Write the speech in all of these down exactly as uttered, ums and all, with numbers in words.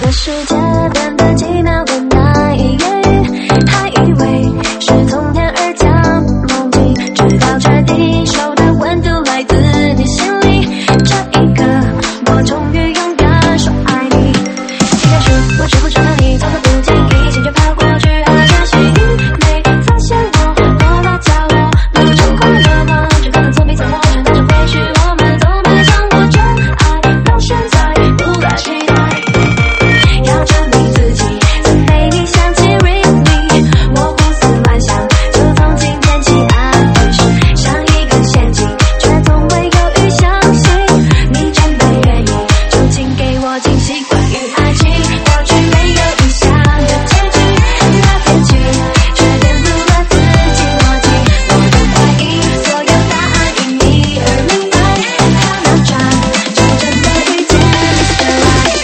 的世界变得奇妙的难以言喻，还以为是从天而降梦境，直到确定手的温度来自你心里，这一刻我终于勇敢说爱你。一开始我只不知道你从来不经意先就跑过去，而这是因没发现我躲到角落，没有真快乐吗？只可能从彼此陌生，但是或许我们都没掌握真爱，到现在无法期待。要证明自己曾被你想起 really， 我胡思乱想，就从今天起 I wish， 像一个陷阱，却总会犹豫相信你真的愿意，就请给我惊喜。关于爱情，过去没有预想的结局，那天起却颠覆了自己逻辑，我的怀疑所有答案因你而明白，看那转就真的遇见 Mister Right。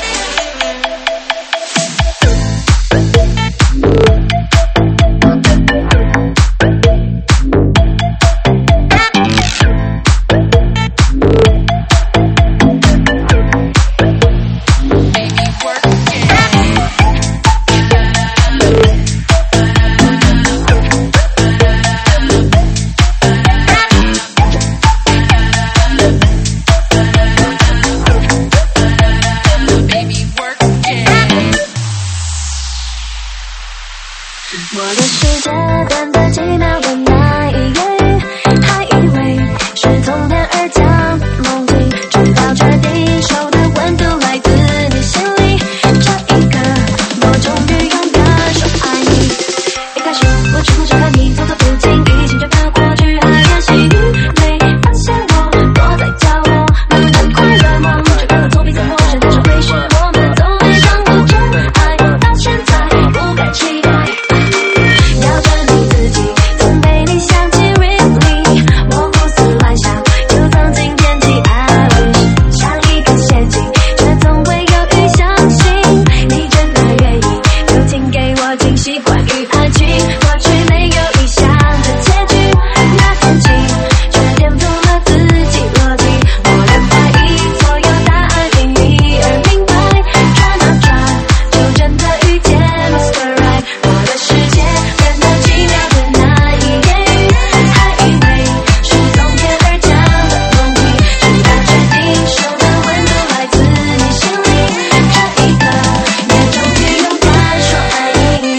我的世界变得奇妙的难以言喻，还以为是从天而降梦境，直到确定手的温度来自你心里，这一刻我终于勇敢说爱你。一开始我只不知道你从此不经意先就跑过去，还也许你没发现我躲在角落，没有真快乐吗？只可能从彼此陌生，但是会是我们都没掌握真爱，到现在不敢期待。要证明自己曾被你想起 really， 我胡思乱想，就从今天起 I wish， 像一个陷阱，却总会犹豫相信你真的愿意，就请给我惊喜。关于爱情，过去没有预想的结局，那天起却颠覆了自己逻辑，我的怀疑所有答案因你而明白，转啊转就真的遇见 Mister Right。 我的世界变得奇妙的难以言喻，还以为是从天而降的梦境，直到确定手的温度来自你心里，这一刻也终于勇敢说爱你。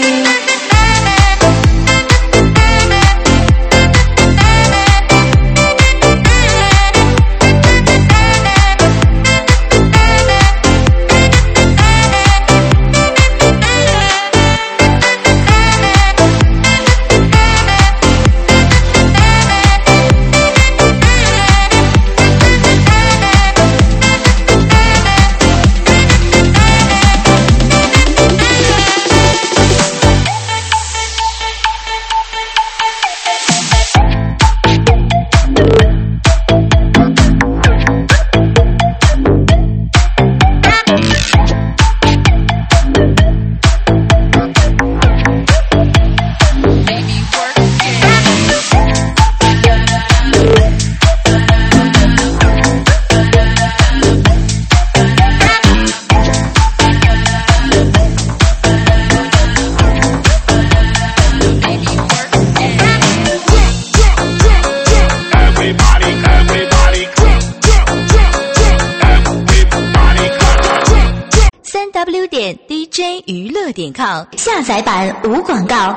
三 w 点 d j 娱乐点 com 下载版无广告。